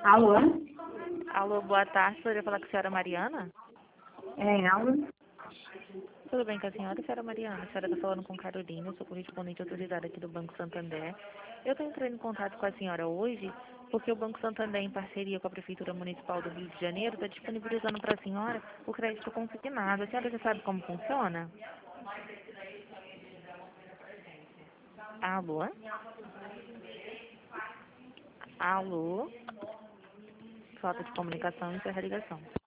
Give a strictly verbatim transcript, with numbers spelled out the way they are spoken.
Alô? Alô, boa tarde. Poderia falar com a senhora Mariana? É ela? Tudo bem com a senhora, senhora Mariana? A senhora está falando com Carolina, eu sou correspondente autorizada aqui do Banco Santander. Eu estou entrando em contato com a senhora hoje porque o Banco Santander, em parceria com a Prefeitura Municipal do Rio de Janeiro, está disponibilizando para a senhora o crédito consignado. A senhora já sabe como funciona? Alô? Alô? Falta de comunicação, encerra a ligação.